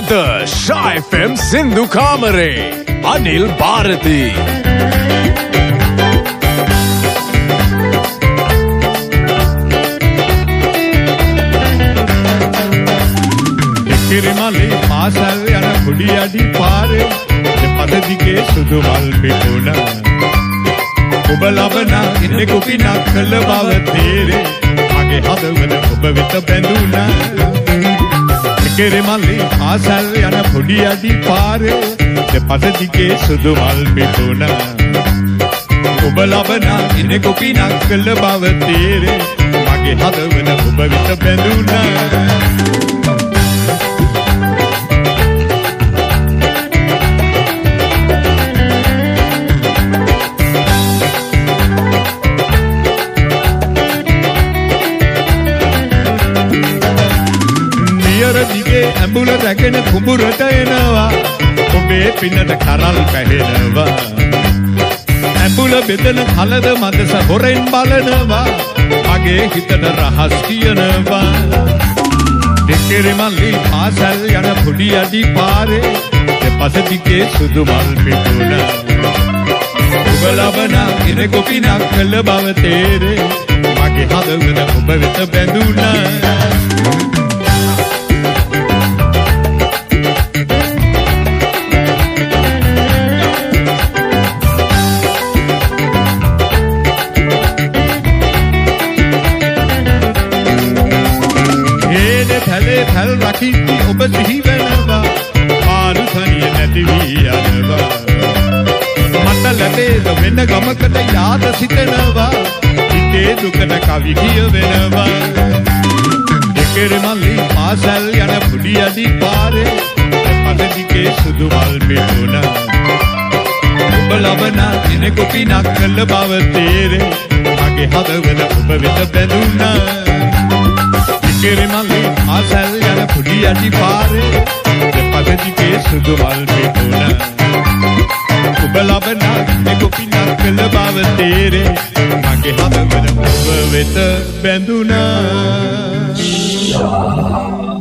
අද Sha FM සින්දු කාමරේ අනිල් ಭಾರತಿ කිරිමලේ පාසල් යන කුඩි අඩි පාරේ දෙපද දිගේ සුදු මල් පිපුණා ඔබ ලබන ඉන්නේ කුපිනක් කළ බව තේරේ මගේ හදවත ඔබ වෙත බැඳුණා කිරිමලේ පාසල් යන කුඩි අඩි පාරේ දෙපද දිගේ සුදු මල් පිපුණා ඔබ ලබන ඉන්නේ කුපිනක් කළ බව තේරේ මගේ හදවත ඔබ වෙත බැඳුණා ඇඹුල රැගෙන කුඹුරට එනවා ඔබේ පින්නට කරල් පැහෙනවා ඇඹුල බෙදන කලද මදස හොරෙන් බලනවා මගේ හිතට රහස් කියනවා දෙකෙරිමල්ලි පාසල් යන පොඩි අඩි පාරේ දෙපස දිගේ සුදු මල් පිපුණා ඔබ ලබන ඉර කොපිනක් කළ බව තේරේ මගේ හදවත ඔබ වෙත බැඳුණා පැල් රකින්නේ ඔබ සිහි වෙනවා පාරු තනිය නැති වී යනවා මට ලැබෙන වෙන ගමකට යාද සිතනවා හිතේ දුකට කවි කියවෙනවා දෙකෙරිමල්ලි පාසල් යන පුඩි අඩි පාරේ පද දිගේ සුදු මල් පිපුණා ඔබ ලබන දින කුපිනක් කළ බව තේරේ මගේ හදවත ඔබ වෙත බැඳුණා කිරිමලි ආසල් යන පුඩි අඩි පාරේ දෙපද දිගේ සුදු මල් පිපුණා ඔබ ලබන කුපිනක් කළ බව තේරේ මගේ හදවත ඔබ වෙත බැඳුණා